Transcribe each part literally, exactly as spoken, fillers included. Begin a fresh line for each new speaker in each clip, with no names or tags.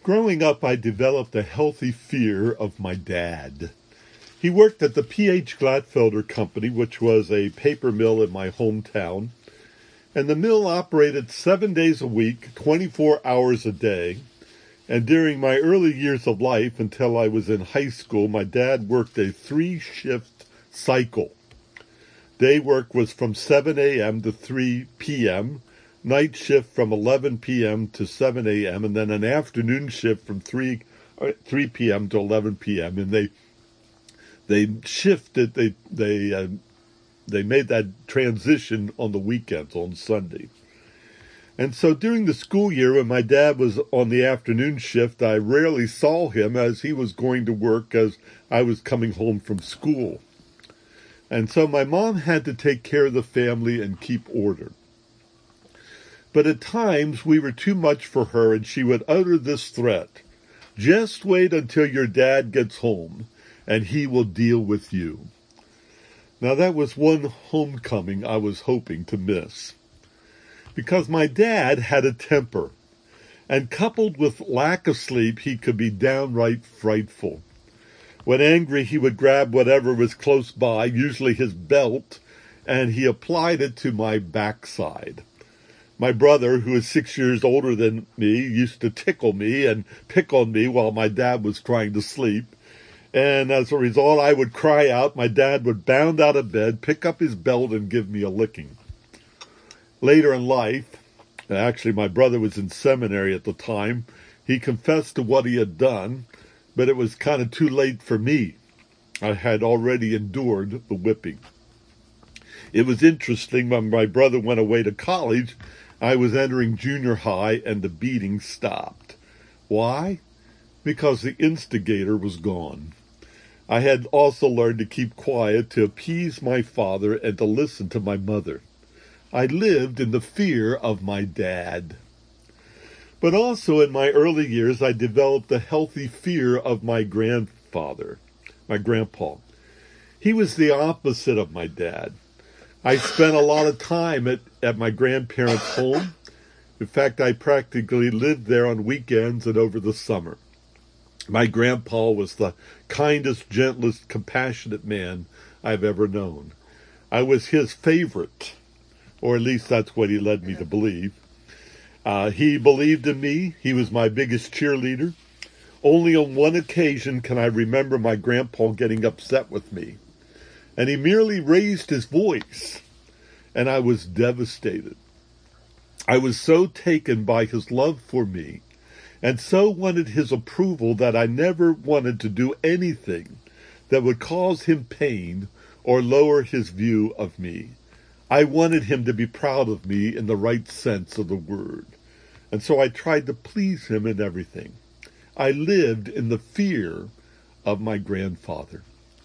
Growing up, I developed a healthy fear of my dad. He worked at the P H Glatfelter Company, which was a paper mill in my hometown, and the mill operated seven days a week, twenty-four hours a day. And during my early years of life, until I was in high school, my dad worked a three-shift cycle. Day work was from seven a.m. to three p.m., night shift from eleven p.m. to seven a.m., and then an afternoon shift from three p.m. to eleven p.m. And they they shifted, they they uh, they made that transition on the weekends, on Sunday. And so during the school year, when my dad was on the afternoon shift, I rarely saw him as he was going to work as I was coming home from school. And so my mom had to take care of the family and keep order. But at times we were too much for her, and she would utter this threat: "Just wait until your dad gets home, and he will deal with you." Now that was one homecoming I was hoping to miss, because my dad had a temper, and coupled with lack of sleep, he could be downright frightful. When angry, he would grab whatever was close by, usually his belt, and he applied it to my backside. My brother, who is six years older than me, used to tickle me and pick on me while my dad was trying to sleep. And as a result, I would cry out. My dad would bound out of bed, pick up his belt, and give me a licking. Later in life, actually my brother was in seminary at the time, he confessed to what he had done, but it was kind of too late for me. I had already endured the whipping. It was interesting, when my brother went away to college, I was entering junior high, and the beating stopped. Why? Because the instigator was gone. I had also learned to keep quiet, to appease my father, and to listen to my mother. I lived in the fear of my dad. But also in my early years, I developed a healthy fear of my grandfather, my grandpa. He was the opposite of my dad. I spent a lot of time at, at my grandparents' home. In fact, I practically lived there on weekends and over the summer. My grandpa was the kindest, gentlest, compassionate man I've ever known. I was his favorite, or at least that's what he led me to believe. Uh, he believed in me. He was my biggest cheerleader. Only on one occasion can I remember my grandpa getting upset with me. And he merely raised his voice, and I was devastated. I was so taken by his love for me, and so wanted his approval, that I never wanted to do anything that would cause him pain or lower his view of me. I wanted him to be proud of me in the right sense of the word, and so I tried to please him in everything. I lived in the fear of my grandfather.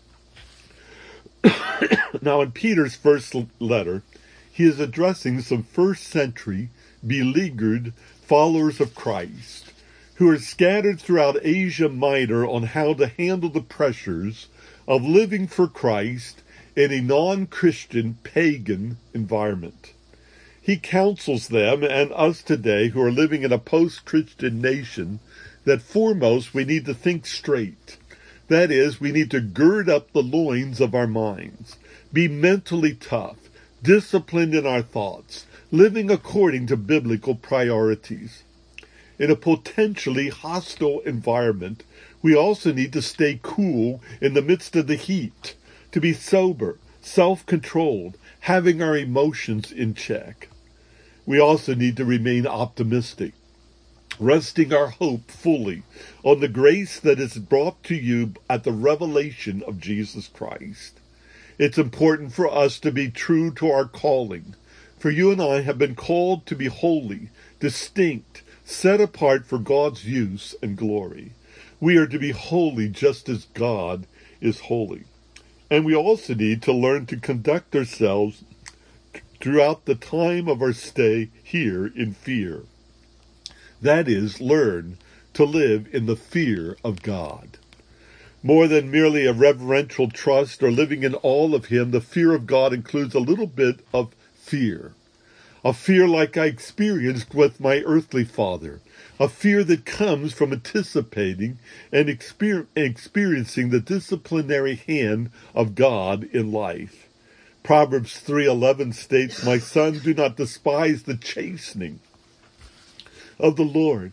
Now, in Peter's first letter, he is addressing some first century beleaguered followers of Christ who are scattered throughout Asia Minor on how to handle the pressures of living for Christ in a non-Christian pagan environment. He counsels them and us today who are living in a post-Christian nation that foremost we need to think straight. That is, we need to gird up the loins of our minds, be mentally tough, disciplined in our thoughts, living according to biblical priorities. In a potentially hostile environment, we also need to stay cool in the midst of the heat, to be sober, self-controlled, having our emotions in check. We also need to remain optimistic, resting our hope fully on the grace that is brought to you at the revelation of Jesus Christ. It's important for us to be true to our calling, for you and I have been called to be holy, distinct, set apart for God's use and glory. We are to be holy just as God is holy. And we also need to learn to conduct ourselves throughout the time of our stay here in fear. That is, learn to live in the fear of God. More than merely a reverential trust or living in awe of Him, the fear of God includes a little bit of fear. a fear like I experienced with my earthly father, a fear that comes from anticipating and exper- experiencing the disciplinary hand of God in life. Proverbs three eleven states, "My son, do not despise the chastening of the Lord,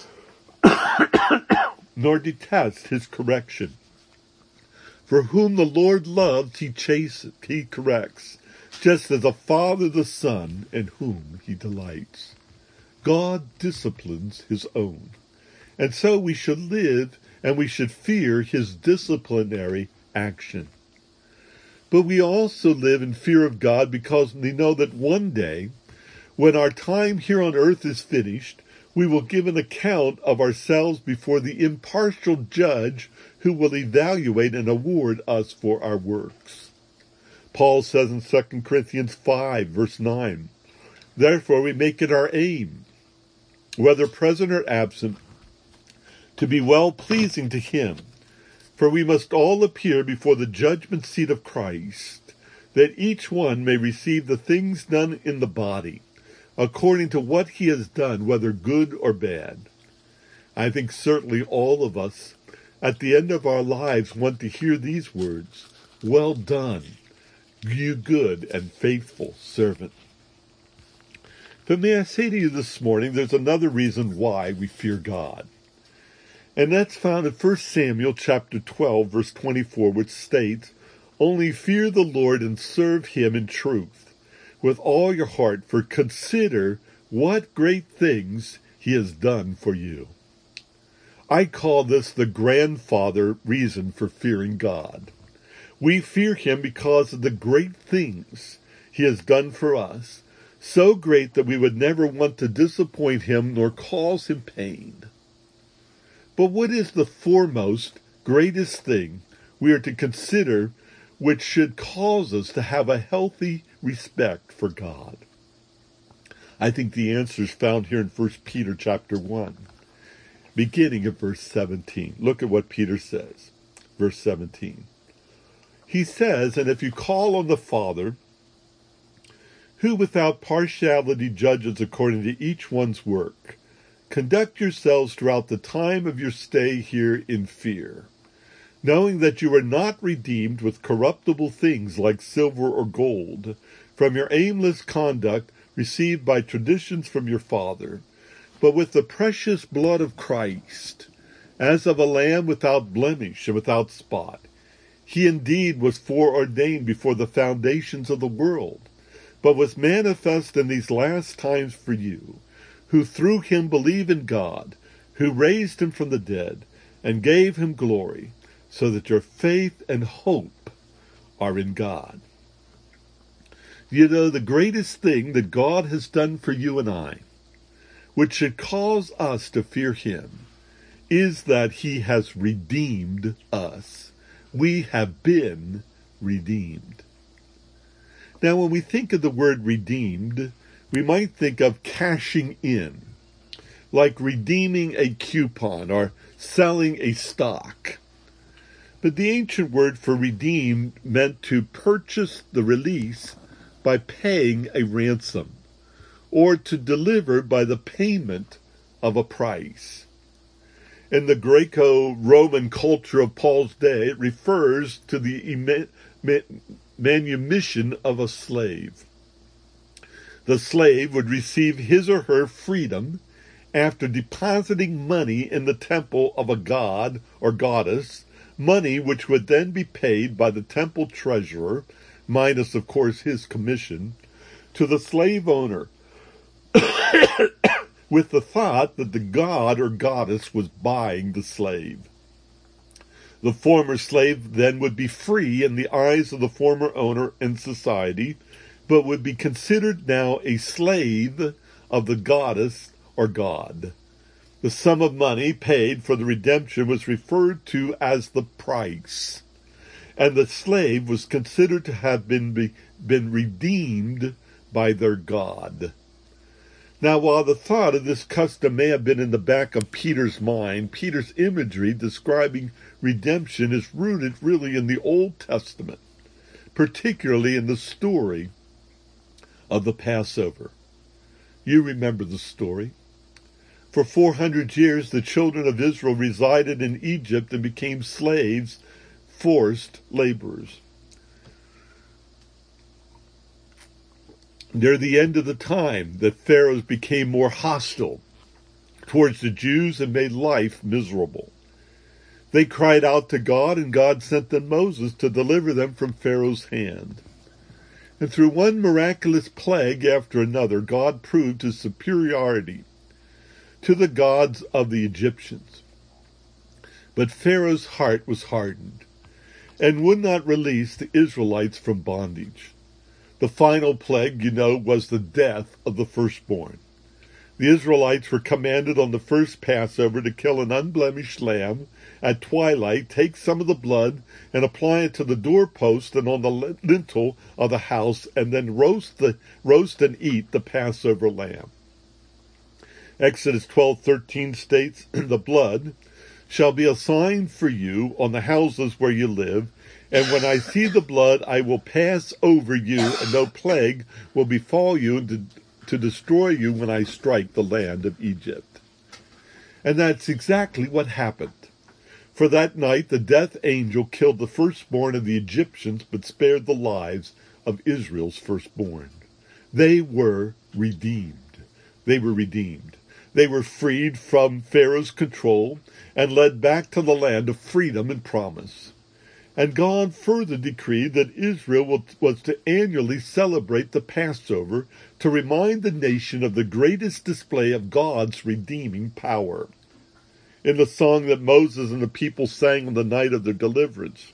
nor detest his correction. For whom the Lord loves, he chastens, he corrects, just as a father the son in whom he delights." God disciplines his own. And so we should live and we should fear his disciplinary action. But we also live in fear of God because we know that one day, when our time here on earth is finished, we will give an account of ourselves before the impartial judge who will evaluate and award us for our works. Paul says in Second Corinthians five, verse nine, "Therefore we make it our aim, whether present or absent, to be well-pleasing to him. For we must all appear before the judgment seat of Christ, that each one may receive the things done in the body, according to what he has done, whether good or bad." I think certainly all of us, at the end of our lives, want to hear these words, "Well done, you good and faithful servant." But may I say to you this morning, there's another reason why we fear God. And that's found in First Samuel chapter twelve, verse twenty-four, which states, "Only fear the Lord and serve him in truth with all your heart, for consider what great things he has done for you." I call this the grandfather reason for fearing God. We fear him because of the great things he has done for us, so great that we would never want to disappoint him nor cause him pain. But what is the foremost, greatest thing we are to consider which should cause us to have a healthy respect for God? I think the answer is found here in First Peter chapter one, beginning at verse seventeen. Look at what Peter says. Verse seventeen. He says, "And if you call on the Father, who without partiality judges according to each one's work, conduct yourselves throughout the time of your stay here in fear, knowing that you are not redeemed with corruptible things like silver or gold from your aimless conduct received by traditions from your father, but with the precious blood of Christ, as of a lamb without blemish and without spot. He indeed was foreordained before the foundations of the world, but was manifest in these last times for you, who through him believe in God, who raised him from the dead and gave him glory, so that your faith and hope are in God." You know, the greatest thing that God has done for you and I, which should cause us to fear him, is that he has redeemed us. We have been redeemed. Now, when we think of the word redeemed, we might think of cashing in, like redeeming a coupon or selling a stock. But the ancient word for redeemed meant to purchase the release by paying a ransom, or to deliver by the payment of a price. In the Greco-Roman culture of Paul's day, it refers to the manumission of a slave. The slave would receive his or her freedom after depositing money in the temple of a god or goddess, money which would then be paid by the temple treasurer, minus, of course, his commission, to the slave owner, with the thought that the god or goddess was buying the slave. The former slave then would be free in the eyes of the former owner and society, but would be considered now a slave of the goddess or god. The sum of money paid for the redemption was referred to as the price, and the slave was considered to have been, be, been redeemed by their god. Now, while the thought of this custom may have been in the back of Peter's mind, Peter's imagery describing redemption is rooted really in the Old Testament, particularly in the story of the Passover. You remember the story. For four hundred years, the children of Israel resided in Egypt and became slaves, forced laborers. Near the end of the time, the pharaohs became more hostile towards the Jews and made life miserable. They cried out to God, and God sent them Moses to deliver them from Pharaoh's hand. And through one miraculous plague after another, God proved his superiority to the gods of the Egyptians. But Pharaoh's heart was hardened and would not release the Israelites from bondage. The final plague, you know, was the death of the firstborn. The Israelites were commanded on the first Passover to kill an unblemished lamb at twilight, take some of the blood and apply it to the doorpost and on the lintel of the house, and then roast the roast and eat the Passover lamb. Exodus twelve thirteen states, "The blood shall be a sign for you on the houses where you live, and when I see the blood, I will pass over you, and no plague will befall you to, to destroy you when I strike the land of Egypt." And that's exactly what happened. For that night, the death angel killed the firstborn of the Egyptians, but spared the lives of Israel's firstborn. They were redeemed. They were redeemed. They were freed from Pharaoh's control and led back to the land of freedom and promise. And God further decreed that Israel was to annually celebrate the Passover to remind the nation of the greatest display of God's redeeming power. In the song that Moses and the people sang on the night of their deliverance,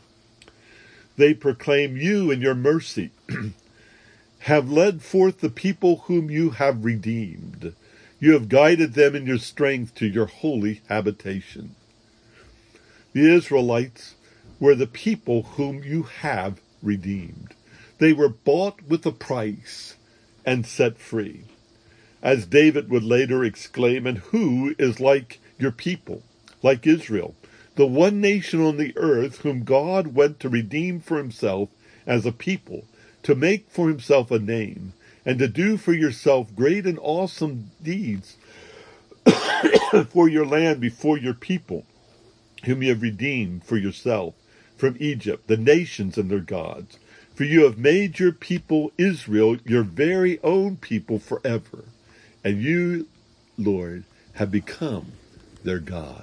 they proclaim, "You in your mercy have led forth the people whom you have redeemed. You have guided them in your strength to your holy habitation." The Israelites were the people whom you have redeemed. They were bought with a price and set free. As David would later exclaim, "And who is like your people, like Israel, the one nation on the earth whom God went to redeem for himself as a people, to make for himself a name, and to do for yourself great and awesome deeds for your land before your people, whom you have redeemed for yourself from Egypt, the nations and their gods. For you have made your people Israel your very own people forever, and you, Lord, have become their God."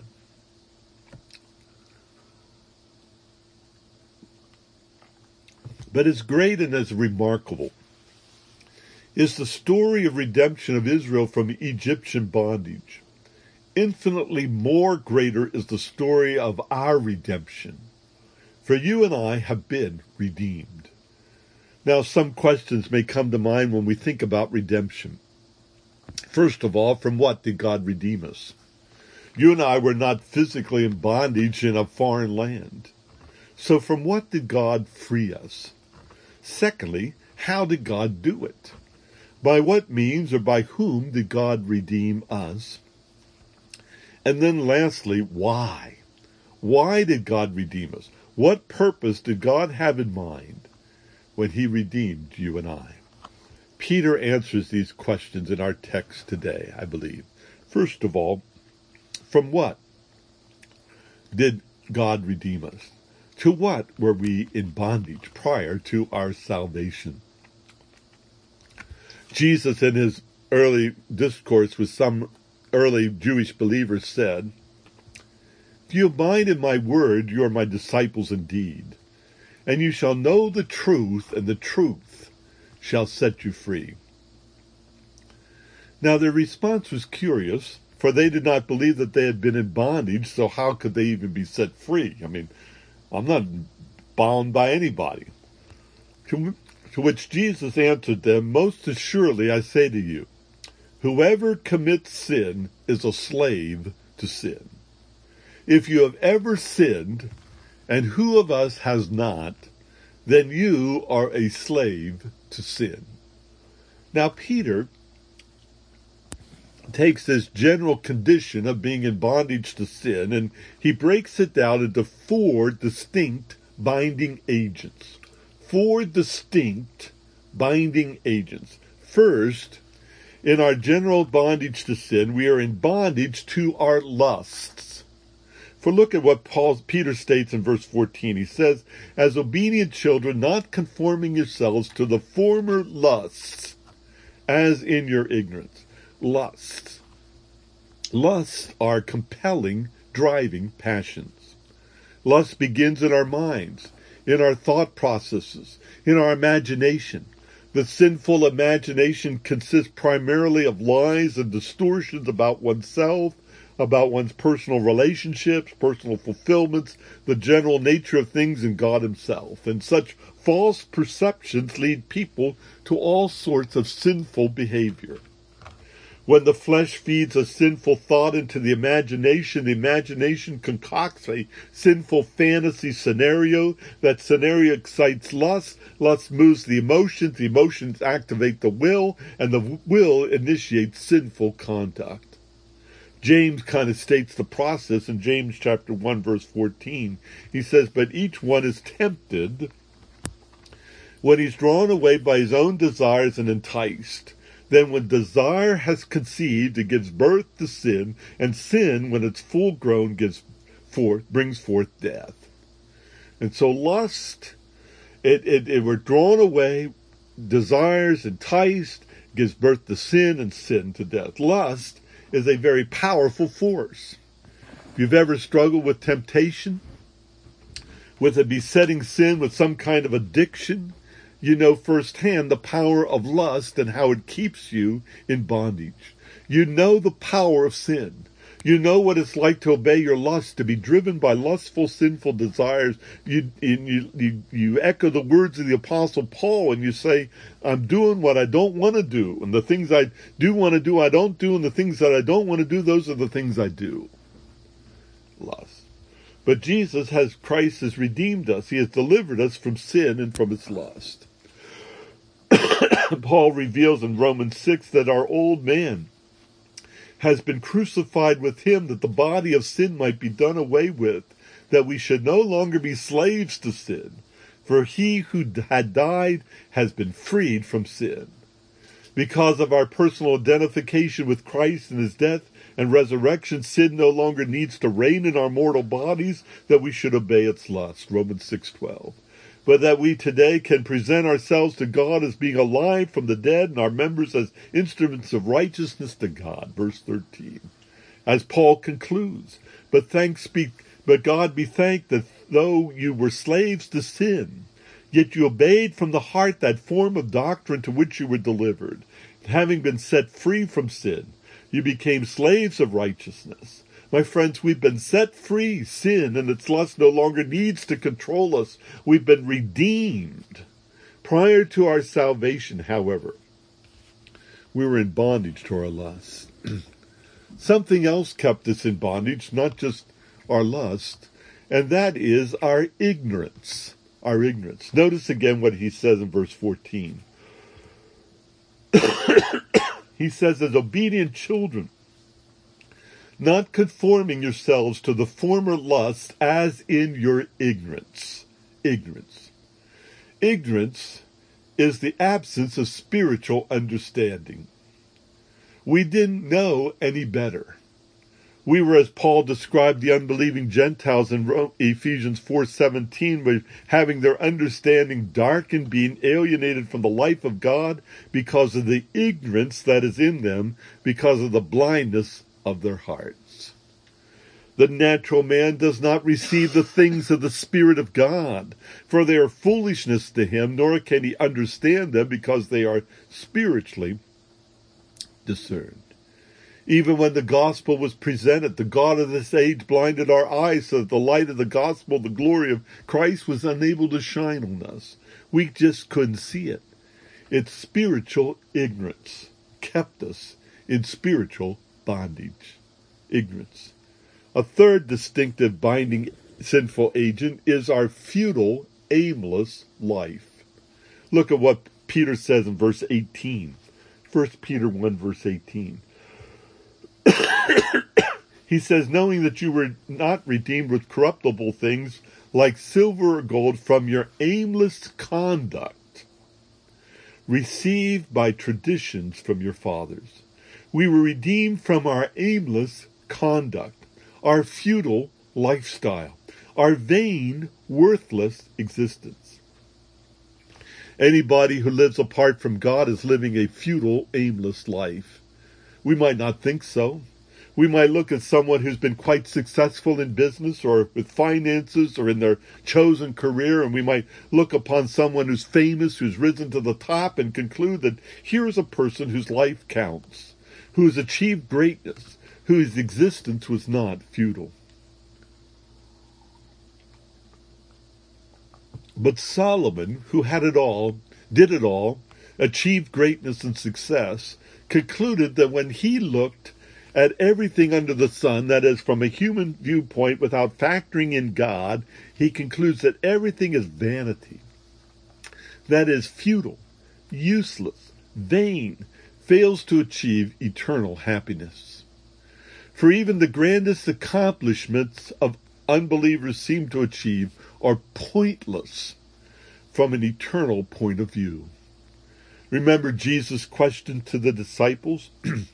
But as great and as remarkable is the story of redemption of Israel from Egyptian bondage, infinitely more greater is the story of our redemption. For you and I have been redeemed. Now, some questions may come to mind when we think about redemption. First of all, from what did God redeem us? You and I were not physically in bondage in a foreign land. So from what did God free us? Secondly, how did God do it? By what means or by whom did God redeem us? And then lastly, why? Why did God redeem us? What purpose did God have in mind when he redeemed you and I? Peter answers these questions in our text today, I believe. First of all, from what did God redeem us? To what were we in bondage prior to our salvation? Jesus, in his early discourse with some early Jewish believers, said, "If you abide in my word, you are my disciples indeed, and you shall know the truth, and the truth shall set you free." Now their response was curious, for they did not believe that they had been in bondage, so how could they even be set free? I mean, I'm not bound by anybody. To, to which Jesus answered them, "Most assuredly I say to you, whoever commits sin is a slave to sin. If you have ever sinned, and who of us has not, then you are a slave to sin." Now Peter takes this general condition of being in bondage to sin, and he breaks it down into four distinct binding agents. Four distinct binding agents. First In our general bondage to sin, we are in bondage to our lusts. For look at what Paul, Peter states in verse fourteen. He says, as obedient children, not conforming yourselves to the former lusts, as in your ignorance. Lusts. Lusts are compelling, driving passions. Lust begins in our minds, in our thought processes, in our imagination. The sinful imagination consists primarily of lies and distortions about oneself, about one's personal relationships, personal fulfillments, the general nature of things, and God himself. And such false perceptions lead people to all sorts of sinful behavior. When the flesh feeds a sinful thought into the imagination, the imagination concocts a sinful fantasy scenario. That scenario excites lust. Lust moves the emotions. The emotions activate the will, and the will initiates sinful conduct. James kind of states the process in James chapter one, verse fourteen. He says, but each one is tempted when he's drawn away by his own desires and enticed. Then when desire has conceived, it gives birth to sin, and sin, when it's full grown, gives forth, brings forth death. And so lust, it, it, it we're drawn away, desires enticed, gives birth to sin, and sin to death. Lust is a very powerful force. If you've ever struggled with temptation, with a besetting sin, with some kind of addiction, you know firsthand the power of lust and how it keeps you in bondage. You know the power of sin. You know what it's like to obey your lust, to be driven by lustful, sinful desires. You, you, you, you echo the words of the Apostle Paul, and you say, I'm doing what I don't want to do. And the things I do want to do, I don't do. And the things that I don't want to do, those are the things I do. Lust. But Jesus has, Christ has redeemed us. He has delivered us from sin and from its lust. Paul reveals in Romans six that our old man has been crucified with him, that the body of sin might be done away with, that we should no longer be slaves to sin. For he who had died has been freed from sin. Because of our personal identification with Christ and his death and resurrection, sin no longer needs to reign in our mortal bodies, that we should obey its lust. Romans six twelve. But that we today can present ourselves to God as being alive from the dead, and our members as instruments of righteousness to God. Verse thirteen. As Paul concludes, but thanks be, but God be thanked that though you were slaves to sin, yet you obeyed from the heart that form of doctrine to which you were delivered. Having been set free from sin, you became slaves of righteousness. My friends, we've been set free. Sin and its lust no longer needs to control us. We've been redeemed. Prior to our salvation, however, we were in bondage to our lust. Something else kept us in bondage, not just our lust, and that is our ignorance. Our ignorance. Notice again what he says in verse fourteen. He says, as obedient children, not conforming yourselves to the former lust as in your ignorance. Ignorance. Ignorance is the absence of spiritual understanding. We didn't know any better. We were, as Paul described the unbelieving Gentiles in Ephesians four seventeen, were having their understanding darkened, being alienated from the life of God because of the ignorance that is in them, because of the blindness of their hearts. The natural man does not receive the things of the Spirit of God, for they are foolishness to him, nor can he understand them because they are spiritually discerned. Even when the gospel was presented, the God of this age blinded our eyes so that the light of the gospel, the glory of Christ, was unable to shine on us. We just couldn't see it. Its spiritual ignorance kept us in spiritual bondage. Ignorance. A third distinctive binding sinful agent is our futile, aimless life. Look at what Peter says in verse eighteen. First Peter one, verse eighteen. He says, knowing that you were not redeemed with corruptible things like silver or gold from your aimless conduct received by traditions from your fathers. We were redeemed from our aimless conduct, our futile lifestyle, our vain, worthless existence. Anybody who lives apart from God is living a futile, aimless life. We might not think so. We might look at someone who's been quite successful in business or with finances or in their chosen career, and we might look upon someone who's famous, who's risen to the top, and conclude that here is a person whose life counts, who has achieved greatness, whose existence was not futile. But Solomon, who had it all, did it all, achieved greatness and success, concluded that when he looked at everything under the sun, that is, from a human viewpoint without factoring in God, he concludes that everything is vanity. That is futile, useless, vain, fails to achieve eternal happiness. For even the grandest accomplishments of unbelievers seem to achieve are pointless from an eternal point of view. Remember Jesus' question to the disciples?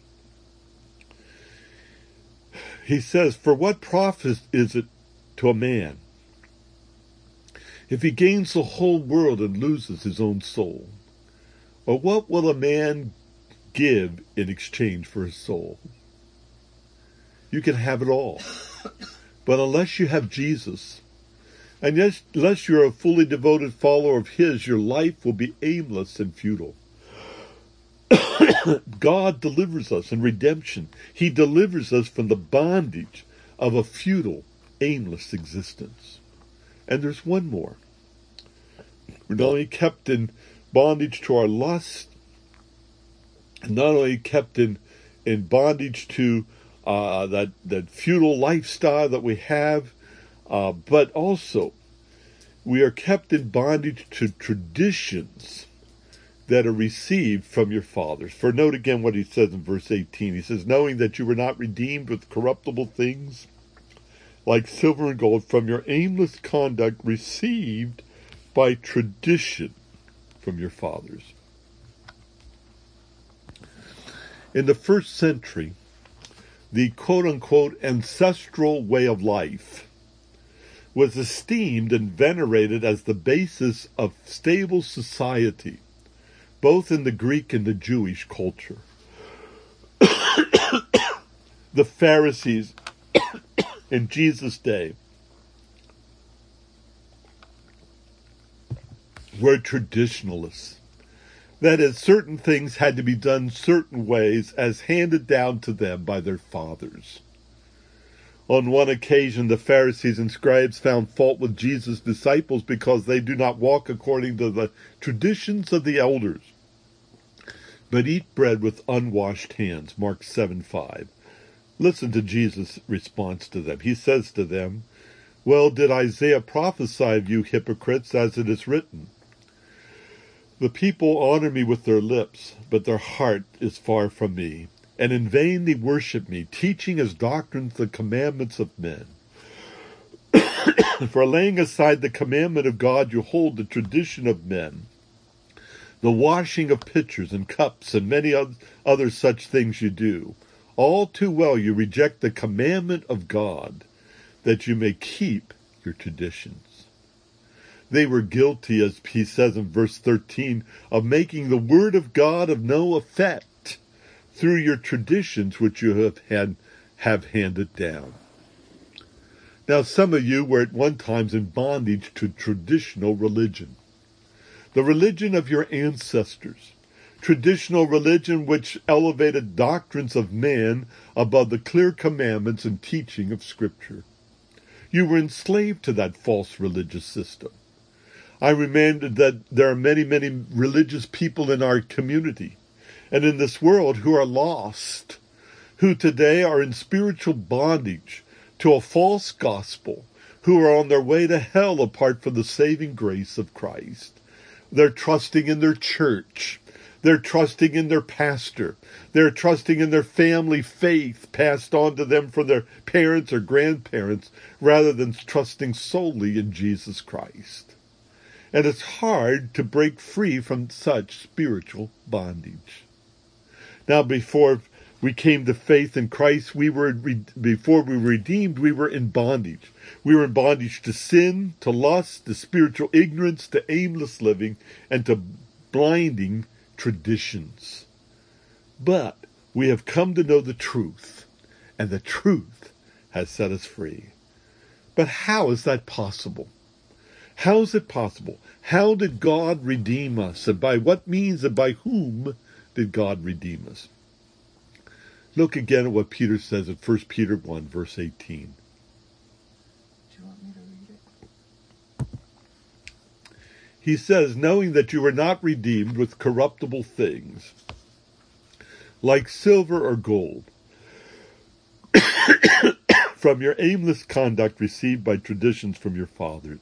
He says, "For what profit is it to a man if he gains the whole world and loses his own soul? Or what will a man give in exchange for his soul?" You can have it all. But unless you have Jesus, and yes, unless you're a fully devoted follower of his, your life will be aimless and futile. God delivers us in redemption. He delivers us from the bondage of a futile, aimless existence. And there's one more. We're not only kept in bondage to our lust, not only kept in, in bondage to uh, that, that futile lifestyle that we have, uh, but also we are kept in bondage to traditions that are received from your fathers. For note again what he says in verse eighteen. He says, "Knowing that you were not redeemed with corruptible things, like silver and gold, from your aimless conduct received by tradition from your fathers." In the first century, the quote-unquote ancestral way of life was esteemed and venerated as the basis of stable society, both in the Greek and the Jewish culture. The Pharisees in Jesus' day were traditionalists. That is, certain things had to be done certain ways as handed down to them by their fathers. On one occasion, the Pharisees and scribes found fault with Jesus' disciples because they do not walk according to the traditions of the elders, but eat bread with unwashed hands. Mark seven five. Listen to Jesus' response to them. He says to them, "Well, did Isaiah prophesy of you hypocrites, as it is written? The people honor me with their lips, but their heart is far from me. And in vain they worship me, teaching as doctrines the commandments of men. For laying aside the commandment of God, you hold the tradition of men, the washing of pitchers and cups, and many other such things you do. All too well you reject the commandment of God, that you may keep your traditions." They were guilty, as he says in verse thirteen, of making the word of God of no effect through your traditions which you have had have handed down. Now, some of you were at one time in bondage to traditional religion, the religion of your ancestors, traditional religion which elevated doctrines of man above the clear commandments and teaching of Scripture. You were enslaved to that false religious system. I remembered that there are many, many religious people in our community and in this world who are lost, who today are in spiritual bondage to a false gospel, who are on their way to hell apart from the saving grace of Christ. They're trusting in their church. They're trusting in their pastor. They're trusting in their family faith passed on to them from their parents or grandparents, rather than trusting solely in Jesus Christ. and it's hard to break free from such spiritual bondage. Now, before we came to faith in Christ, we were before we were redeemed, we were in bondage. We were in bondage to sin, to lust, to spiritual ignorance, to aimless living, and to blinding traditions. But we have come to know the truth, and the truth has set us free. But how is that possible? How is it possible? How did God redeem us? And by what means and by whom did God redeem us? Look again at what Peter says in First Peter one, verse eighteen.
Do you want me to read it?
He says, knowing that you were not redeemed with corruptible things, like silver or gold, from your aimless conduct received by traditions from your fathers,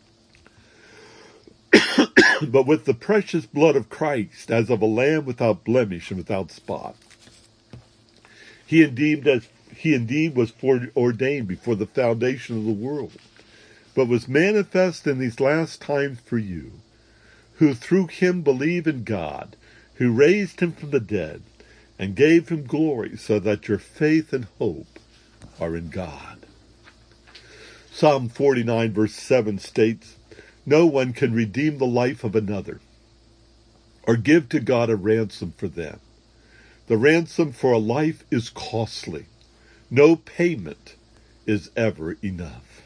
but with the precious blood of Christ, as of a lamb without blemish and without spot. He indeed, as, he indeed was foreordained before the foundation of the world, but was manifest in these last times for you, who through him believe in God, who raised him from the dead, and gave him glory, so that your faith and hope are in God. Psalm forty-nine, verse seven states, no one can redeem the life of another, or give to God a ransom for them. The ransom for a life is costly. No payment is ever enough.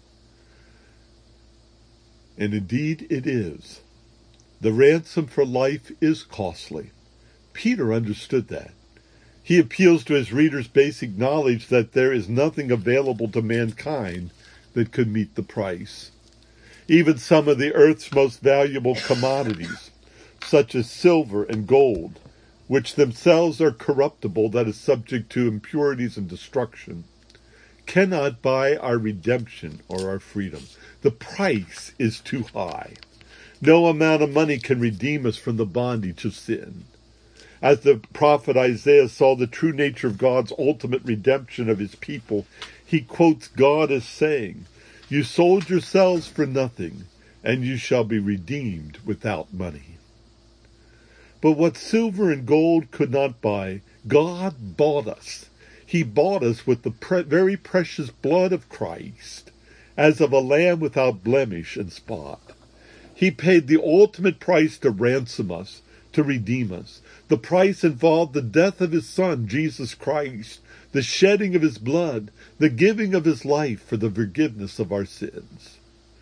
And indeed it is. The ransom for life is costly. Peter understood that. He appeals to his readers' basic knowledge that there is nothing available to mankind that could meet the price. Even some of the earth's most valuable commodities, such as silver and gold, which themselves are corruptible, that is subject to impurities and destruction, cannot buy our redemption or our freedom. The price is too high. No amount of money can redeem us from the bondage of sin. As the prophet Isaiah saw the true nature of God's ultimate redemption of his people, he quotes God as saying, you sold yourselves for nothing, and you shall be redeemed without money. But what silver and gold could not buy, God bought us. He bought us with the pre- very precious blood of Christ, as of a lamb without blemish and spot. He paid the ultimate price to ransom us, to redeem us. The price involved the death of his Son, Jesus Christ, the shedding of his blood, the giving of his life for the forgiveness of our sins.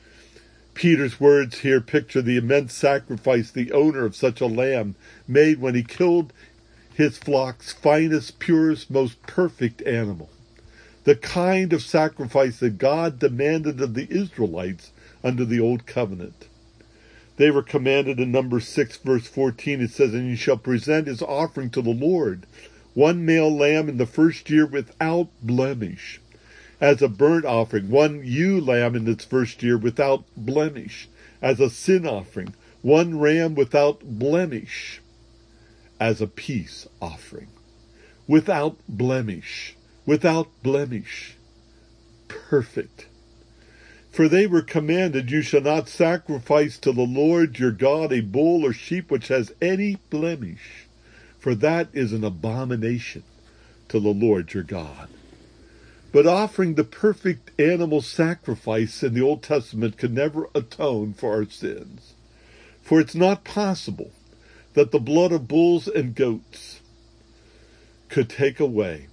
Peter's words here picture the immense sacrifice the owner of such a lamb made when he killed his flock's finest, purest, most perfect animal. The kind of sacrifice that God demanded of the Israelites under the Old Covenant. They were commanded in Numbers six, verse fourteen, it says, and you shall present his offering to the Lord, one male lamb in the first year without blemish, as a burnt offering, one ewe lamb in its first year without blemish, as a sin offering, one ram without blemish, as a peace offering. Without blemish, without blemish, perfect. For they were commanded, you shall not sacrifice to the Lord your God a bull or sheep which has any blemish, for that is an abomination to the Lord your God. But offering the perfect animal sacrifice in the Old Testament could never atone for our sins. For it's not possible that the blood of bulls and goats could take away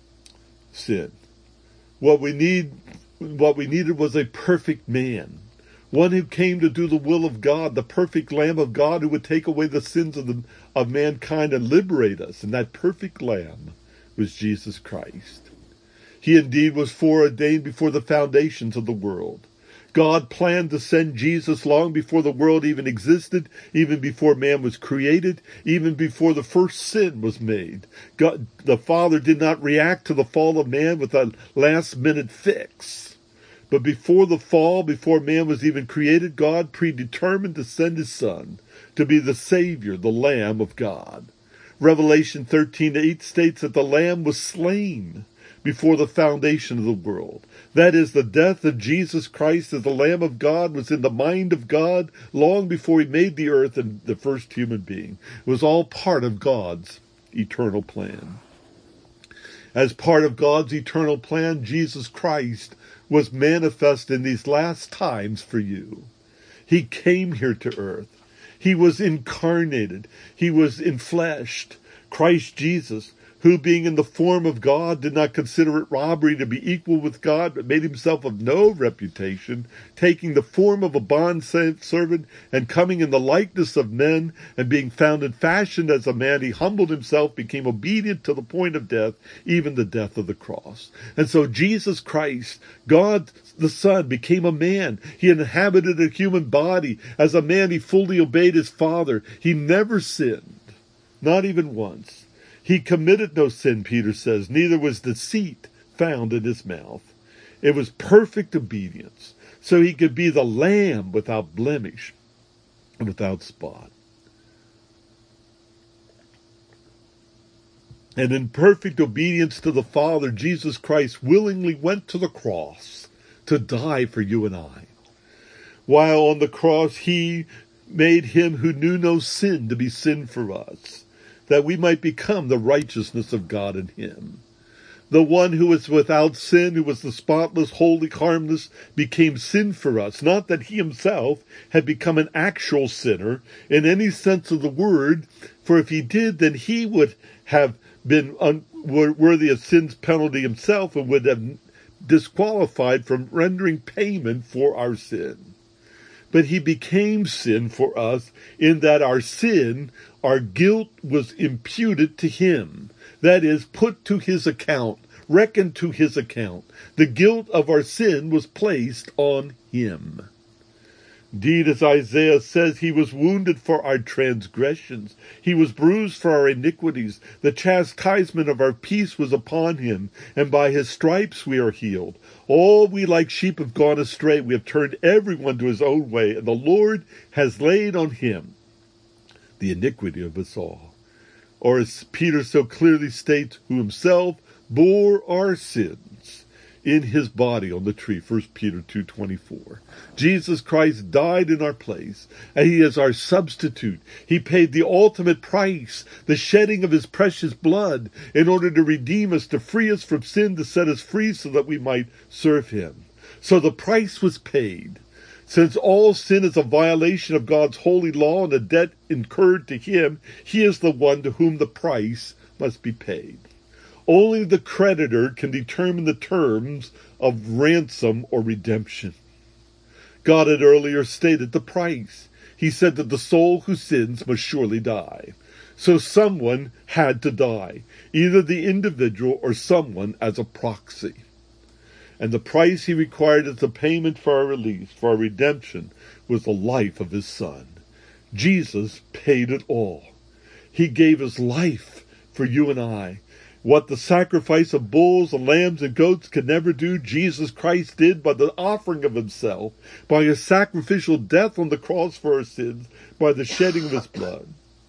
sin. What we need, what we needed was a perfect man, one who came to do the will of God, the perfect Lamb of God who would take away the sins of, the, of mankind and liberate us. And that perfect Lamb was Jesus Christ. He indeed was foreordained before the foundations of the world. God planned to send Jesus long before the world even existed, even before man was created, even before the first sin was made. God, the Father did not react to the fall of man with a last-minute fix. But before the fall, before man was even created, God predetermined to send his Son to be the Savior, the Lamb of God. Revelation thirteen eight states that the Lamb was slain before the foundation of the world. That is, the death of Jesus Christ as the Lamb of God was in the mind of God long before he made the earth and the first human being. It was all part of God's eternal plan. As part of God's eternal plan, Jesus Christ was manifest in these last times for you. He came here to earth. He was incarnated. He was enfleshed. Christ Jesus, who being in the form of God did not consider it robbery to be equal with God, but made himself of no reputation, taking the form of a bondservant and coming in the likeness of men, and being found and fashioned as a man, he humbled himself, became obedient to the point of death, even the death of the cross. And so Jesus Christ, God the Son, became a man. He inhabited a human body. As a man, he fully obeyed his Father. He never sinned, not even once. He committed no sin, Peter says, neither was deceit found in his mouth. It was perfect obedience, so he could be the Lamb without blemish and without spot. And in perfect obedience to the Father, Jesus Christ willingly went to the cross to die for you and I. While on the cross, he made him who knew no sin to be sin for us, that we might become the righteousness of God in him. The one who was without sin, who was the spotless, holy, harmless, became sin for us. Not that he himself had become an actual sinner in any sense of the word, for if he did, then he would have been unworthy of sin's penalty himself and would have disqualified from rendering payment for our sin. But he became sin for us in that our sin, our guilt, was imputed to him. That is, put to his account, reckoned to his account. The guilt of our sin was placed on him. Indeed, as Isaiah says, he was wounded for our transgressions. He was bruised for our iniquities. The chastisement of our peace was upon him, and by his stripes we are healed. All we like sheep have gone astray. We have turned everyone to his own way, and the Lord has laid on him the iniquity of us all. Or as Peter so clearly states, who himself bore our sins in his body on the tree, First Peter two twenty-four. Jesus Christ died in our place, and he is our substitute. He paid the ultimate price, the shedding of his precious blood, in order to redeem us, to free us from sin, to set us free so that we might serve him. So the price was paid. Since all sin is a violation of God's holy law and a debt incurred to him, he is the one to whom the price must be paid. Only the creditor can determine the terms of ransom or redemption. God had earlier stated the price. He said that the soul who sins must surely die. So someone had to die, either the individual or someone as a proxy. And the price he required as a payment for our release, for our redemption, was the life of his Son. Jesus paid it all. He gave his life for you and I. What the sacrifice of bulls and lambs and goats could never do, Jesus Christ did by the offering of himself, by his sacrificial death on the cross for our sins, by the shedding of his blood.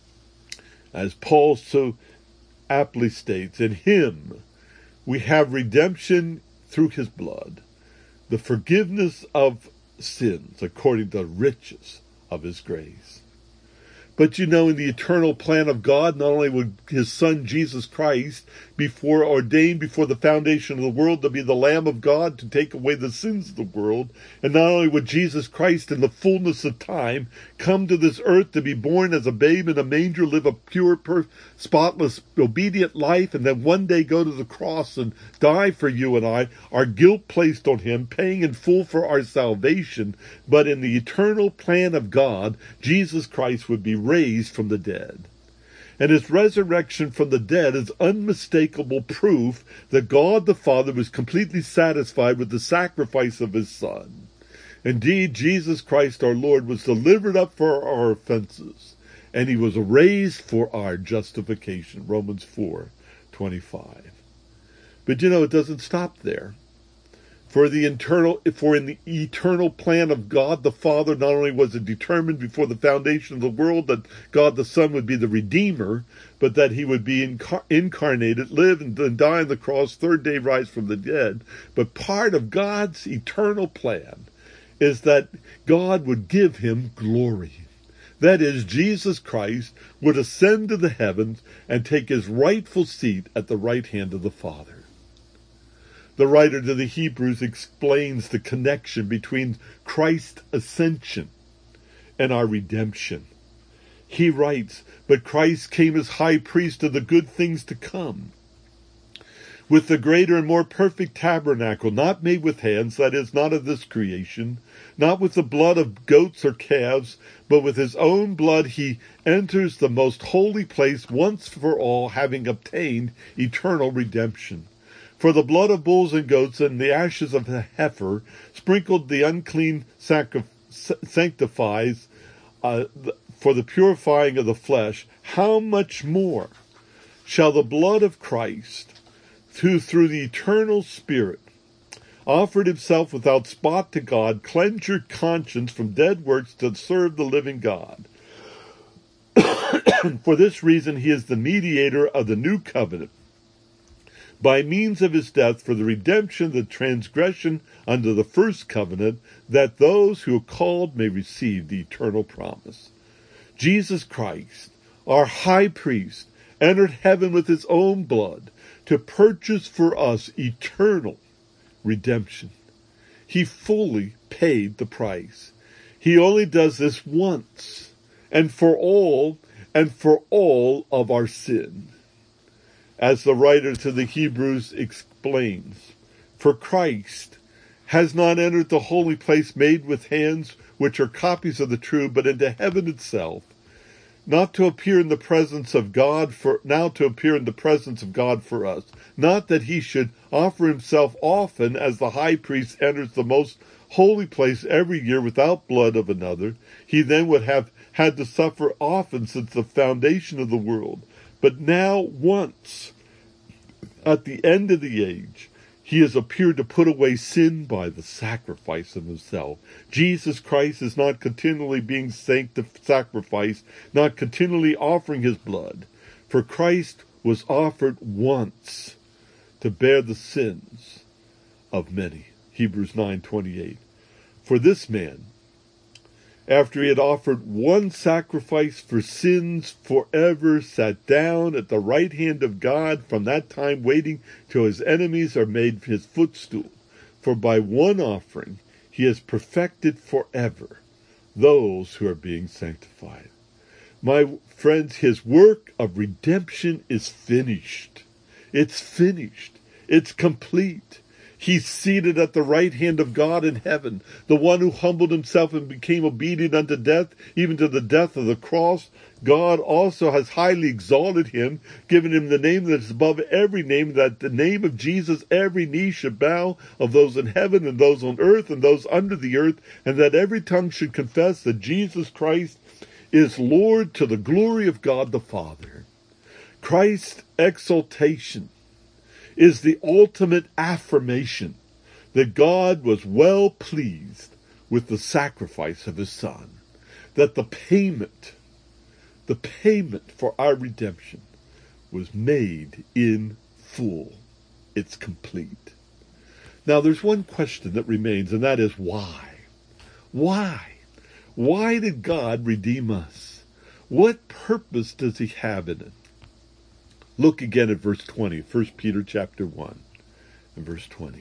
As Paul so aptly states, in him we have redemption through his blood, the forgiveness of sins according to the riches of his grace. But you know, in the eternal plan of God, not only would his Son, Jesus Christ, before ordained before the foundation of the world to be the Lamb of God to take away the sins of the world, and not only would Jesus Christ in the fullness of time come to this earth to be born as a babe in a manger, live a pure, per- spotless, obedient life, and then one day go to the cross and die for you and I, our guilt placed on him, paying in full for our salvation. But in the eternal plan of God, Jesus Christ would be raised from the dead. And his resurrection from the dead is unmistakable proof that God the Father was completely satisfied with the sacrifice of his Son. Indeed, Jesus Christ our Lord was delivered up for our offenses, and he was raised for our justification. Romans four twenty-five. But you know, it doesn't stop there. For the internal, for in the eternal plan of God the Father, not only was it determined before the foundation of the world that God the Son would be the Redeemer, but that he would be incar- incarnated, live and then die on the cross, third day rise from the dead. But part of God's eternal plan is that God would give him glory. That is, Jesus Christ would ascend to the heavens and take his rightful seat at the right hand of the Father. The writer to the Hebrews explains the connection between Christ's ascension and our redemption. He writes, "But Christ came as high priest of the good things to come, with the greater and more perfect tabernacle, not made with hands, that is, not of this creation, not with the blood of goats or calves, but with his own blood he enters the most holy place once for all, having obtained eternal redemption. For the blood of bulls and goats and the ashes of the heifer, sprinkled the unclean sacri- sanctifies uh, for the purifying of the flesh. How much more shall the blood of Christ, who through the eternal Spirit offered himself without spot to God, cleanse your conscience from dead works to serve the living God? For this reason he is the mediator of the new covenant, by means of his death, for the redemption of the transgression under the first covenant, that those who are called may receive the eternal promise. Jesus Christ, our high priest, entered heaven with his own blood to purchase for us eternal redemption. He fully paid the price. He only does this once and for all, and for all of our sin. As the writer to the Hebrews explains, for Christ has not entered the holy place made with hands, which are copies of the true, but into heaven itself, not to appear in the presence of God for now to appear in the presence of God for us, not that he should offer himself often, as the high priest enters the most holy place every year without blood of another. He then would have had to suffer often since the foundation of the world. But now, once, at the end of the age, he has appeared to put away sin by the sacrifice of himself. Jesus Christ is not continually being sacrificed, not continually offering his blood. For Christ was offered once to bear the sins of many. Hebrews nine twenty-eight. For this man, after he had offered one sacrifice for sins forever, sat down at the right hand of God, from that time waiting till his enemies are made his footstool. For by one offering he has perfected forever those who are being sanctified. My friends, his work of redemption is finished. It's finished. It's complete. He's seated at the right hand of God in heaven, the one who humbled himself and became obedient unto death, even to the death of the cross. God also has highly exalted him, given him the name that is above every name, that the name of Jesus every knee should bow, of those in heaven and those on earth and those under the earth, and that every tongue should confess that Jesus Christ is Lord, to the glory of God the Father. Christ's exaltation is the ultimate affirmation that God was well pleased with the sacrifice of his Son, that the payment, the payment for our redemption was made in full. It's complete. Now there's one question that remains, and that is why? Why? Why did God redeem us? What purpose does he have in it? Look again at verse twenty, First Peter chapter one, and verse twenty.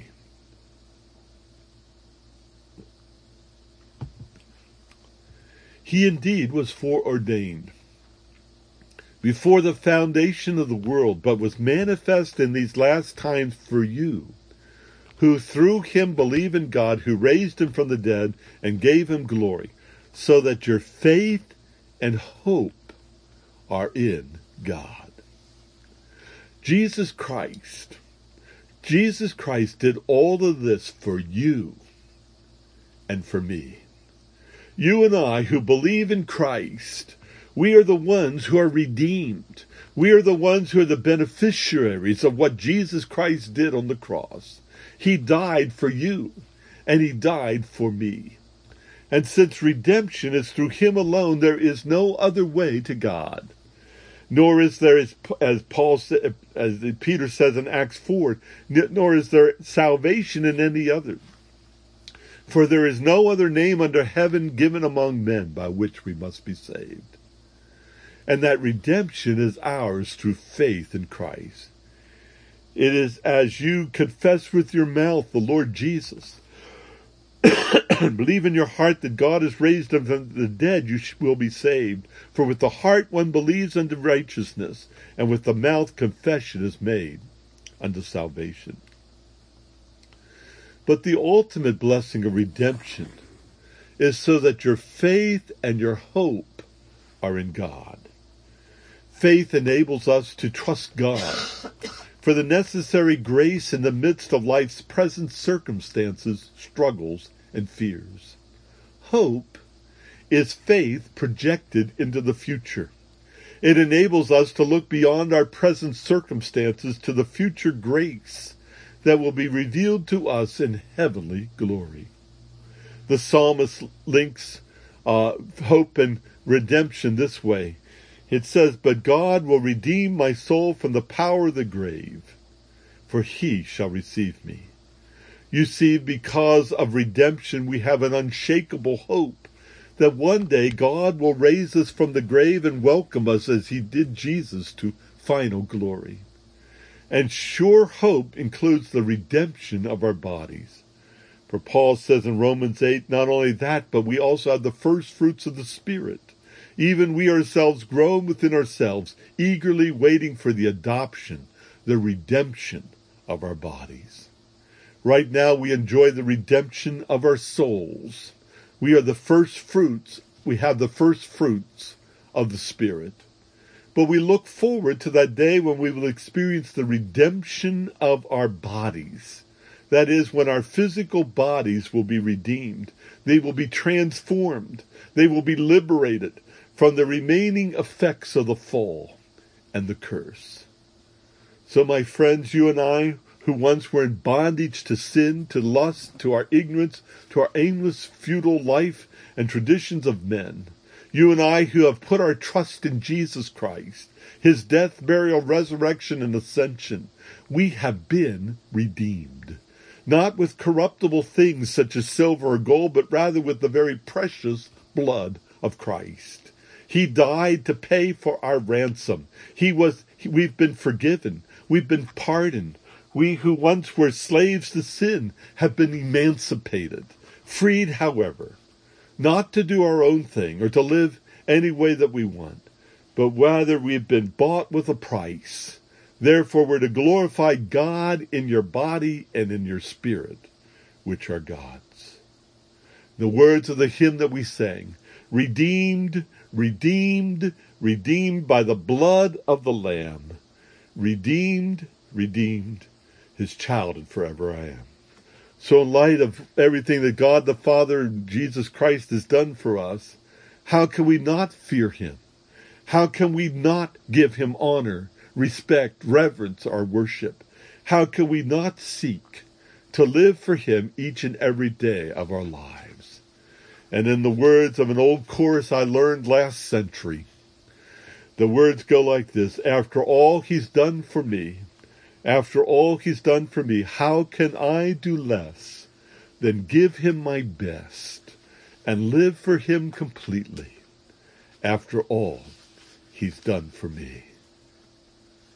He indeed was foreordained before the foundation of the world, but was manifest in these last times for you, who through him believe in God, who raised him from the dead and gave him glory, so that your faith and hope are in God. Jesus Christ, Jesus Christ did all of this for you and for me. You and I who believe in Christ, we are the ones who are redeemed. We are the ones who are the beneficiaries of what Jesus Christ did on the cross. He died for you, and he died for me. And since redemption is through him alone, there is no other way to God. Nor is there, as, as Paul, as Peter says in Acts four, nor is there salvation in any other. For there is no other name under heaven given among men by which we must be saved. And that redemption is ours through faith in Christ. It is as you confess with your mouth the Lord Jesus, believe in your heart that God has raised him from the dead, you will be saved. For with the heart one believes unto righteousness, and with the mouth confession is made unto salvation. But the ultimate blessing of redemption is so that your faith and your hope are in God. Faith enables us to trust God for the necessary grace in the midst of life's present circumstances, struggles, and fears. Hope is faith projected into the future. It enables us to look beyond our present circumstances to the future grace that will be revealed to us in heavenly glory. The psalmist links uh, hope and redemption this way. It says, "But God will redeem my soul from the power of the grave, for he shall receive me." You see, because of redemption, we have an unshakable hope that one day God will raise us from the grave and welcome us as he did Jesus to final glory. And sure hope includes the redemption of our bodies. For Paul says in Romans eight, not only that, but we also have the first fruits of the Spirit. Even we ourselves groan within ourselves, eagerly waiting for the adoption, the redemption of our bodies. Right now we enjoy the redemption of our souls. We are the first fruits, we have the first fruits of the Spirit. But we look forward to that day when we will experience the redemption of our bodies. That is, when our physical bodies will be redeemed. They will be transformed. They will be liberated from the remaining effects of the fall and the curse. So, my friends, you and I, who once were in bondage to sin, to lust, to our ignorance, to our aimless, futile life and traditions of men, you and I who have put our trust in Jesus Christ, his death, burial, resurrection, and ascension, we have been redeemed. Not with corruptible things such as silver or gold, but rather with the very precious blood of Christ. He died to pay for our ransom. He was, we've been forgiven. We've been pardoned. We who once were slaves to sin have been emancipated, freed, however, not to do our own thing or to live any way that we want, but rather we've been bought with a price. Therefore, we're to glorify God in your body and in your spirit, which are God's. The words of the hymn that we sang, redeemed, redeemed, redeemed by the blood of the Lamb. Redeemed, redeemed, his child, and forever I am. So in light of everything that God the Father and Jesus Christ has done for us, how can we not fear him? How can we not give him honor, respect, reverence, or worship? How can we not seek to live for him each and every day of our lives? And in the words of an old chorus I learned last century, the words go like this: after all he's done for me, after all he's done for me, how can I do less than give him my best and live for him completely? After all he's done for me.